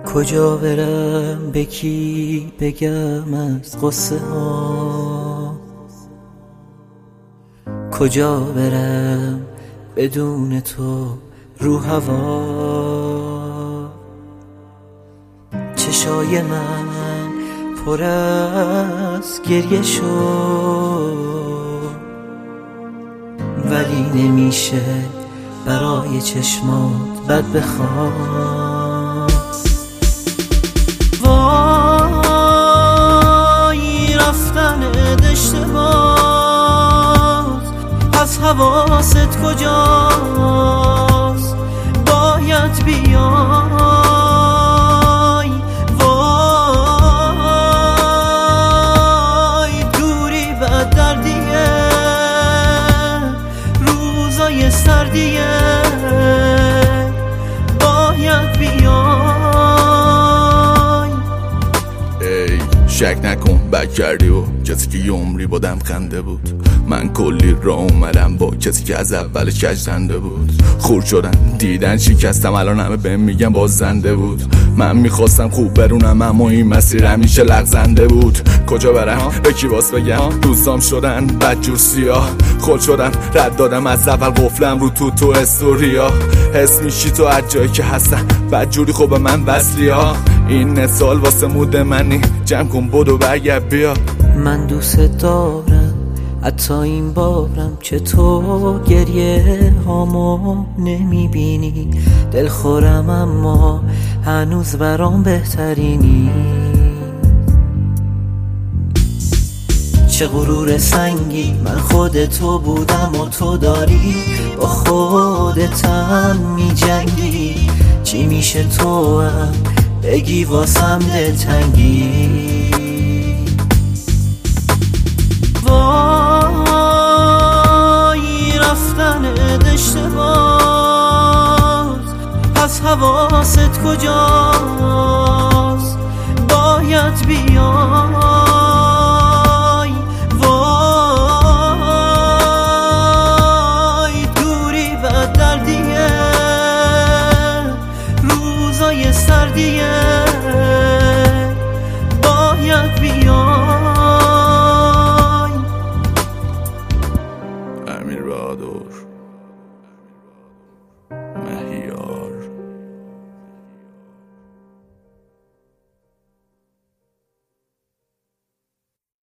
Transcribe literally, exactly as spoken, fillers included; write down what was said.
کجا برم به کی بگم از قصه ها، کجا برم بدون تو رو هوا. چشای من پر از گریه شد، ولی نمیشه برای چشمات بد بخوام. وای رفتن اشتباهات، از حواست کجاست؟ باید بیای. وای دوری بد دردیه، روزای سردیه، باید بیای. شک نکن بد کردی و کسی که یه عمری با دم خنده بود. من کلی را اومدم با کسی که از اولش کجنده بود. خورد شدن دیدن شکستم، الان همه بهم میگن باز زنده بود. من میخواستم خوب برونم اما این مسیر همیشه لغزنده بود. کجا برم به کی باز بگم؟ دوستام شدن بدجور سیاه، خود شدم رد دادم از اول قفلم رو تو تو استوریا. حس میشی تو از جایی که هستم بدجوری خوب من وصلی ها. این سال واسه مود منی، جمع کن بدو برگرد بیا. من دوست دارم حتی این بارم که تو گریه هامو نمیبینی. دلخورم اما هنوز برام بهترینی. چه غرور سنگی، من خود تو بودم و تو داری با خودتم میجنگی. چی میشه تو هم بگی واسم دلتنگی؟ وای رفتن اشتباهات، از حواست کجاست؟ باید بیای.